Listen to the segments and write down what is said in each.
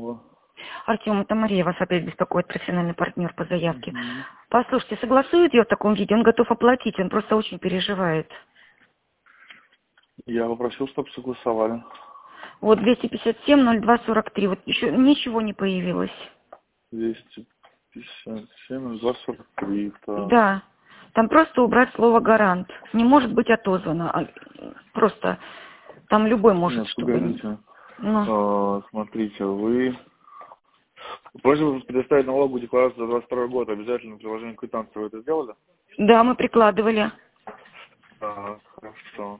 Алло. Артем, это Мария вас опять беспокоит, профессиональный партнер по заявке. Мгм. Послушайте, согласует ее в таком виде? Он готов оплатить, он просто очень переживает. Я попросил, чтобы согласовали. Вот 257-02-43, вот еще ничего не появилось. 257, 243, так. Да, там просто убрать слово «гарант». Не может быть отозвано. Просто там любой может, Нет, чтобы... погодите. Ну, Смотрите, вы просите предоставить налоговую декларацию за 22 год. Обязательно приложение квитанции. Вы это сделали? да, мы прикладывали. Так, хорошо.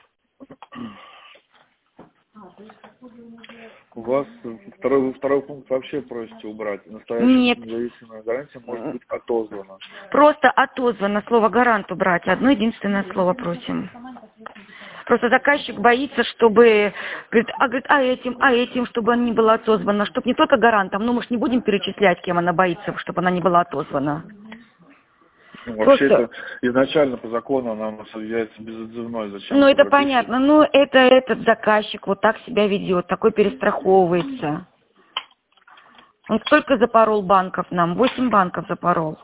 У вас второй пункт вообще просите убрать. Настоящая Нет, независимая гарантия может быть отозвана. просто отозвано слово «гарант» убрать. Одно единственное слово просим. Просто заказчик боится, чтобы, говорит, а этим, чтобы она не была отозвана, чтобы не только гарантом, ну мы ж не будем перечислять, кем она боится, чтобы она не была отозвана. Ну, вообще Просто, это изначально по закону она у нас является безотзывной. Зачем ну это это прописывать? понятно, ну это этот заказчик вот так себя ведет, такой перестраховывается. Он сколько запорол банков нам? 8 банков запорол.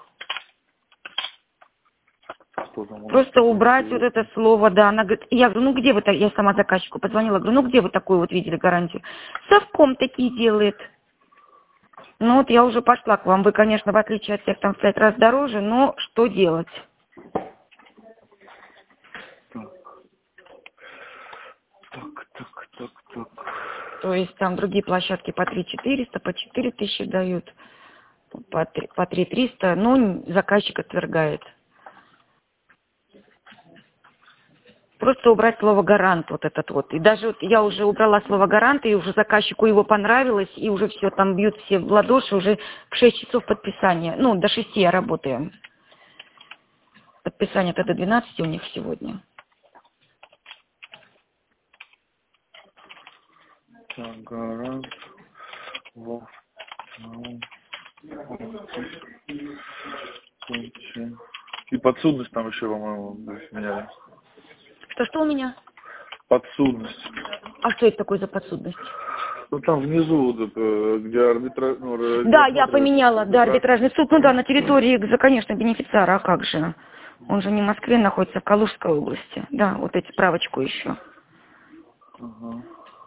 Что там у нас Просто такое убрать вот это интересное? слово, да. Она говорит, я говорю, ну где вы так, я сама заказчику позвонила, говорю, ну где вы такую вот видели гарантию? Совком такие делает. Ну вот я уже пошла к вам. Вы, конечно, в отличие от всех там в 5 раз дороже, но что делать? Так. То есть там другие площадки по 3 400, по 4000 дают, по 3 300, но заказчик отвергает. Просто убрать слово «гарант» вот этот вот. И даже вот я уже убрала слово «гарант», и уже заказчику его понравилось, и уже все, там бьют все в ладоши, уже в 6 часов подписания. Ну, до 6 я работаю. Подписание-то до 12 у них сегодня. Так, гарант. Вот. Ну, и подсудность там еще, по-моему, меняли. Что у меня? Подсудность. А что это такое за подсудность? Ну там внизу, вот это, где Да, я рассматривается поменяла, да, арбитраж. арбитражный суд, ну да, на территории, конечно, бенефициара, а как же? Он же не в Москве находится, а в Калужской области. Да, вот эти справочку еще. Ага.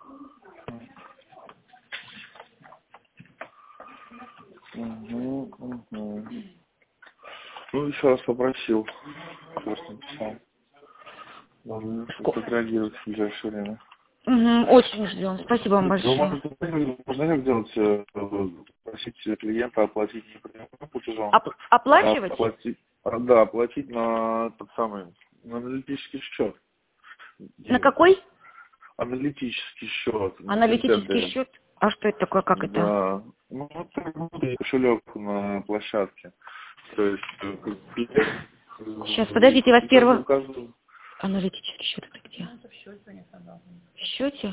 Угу. Ну, еще раз попросил. Просто написал. Должны отреагировать в ближайшее время. Угу, очень ждем. Спасибо вам Вы большое. можно как сделать, просить клиента оплатить не прямым платежом, а Оплачивать? оплатить, да, оплатить на тот самый, на аналитический счет. На Деньги. какой? Аналитический счет, на Аналитический Синтендере. счет. А что это такое, как это? Да. Ну, это внутренний кошелек на площадке. То есть, клиент, Сейчас, подождите, вас у первого... каждого. Аналитический счет это где? В счете?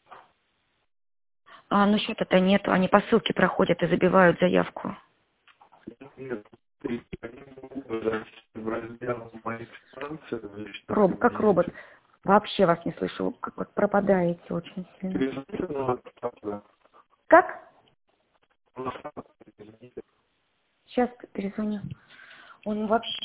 А, ну счета-то нету. Они по ссылке проходят и забивают заявку. Нет, в раздел «Мои финансы» в личном Как робот. кабинете. Вообще вас не слышу. Как вот пропадаете очень сильно. Перезвоните на WhatsApp, да. Как? На WhatsApp перезвоните. Сейчас перезвоню. Он вообще...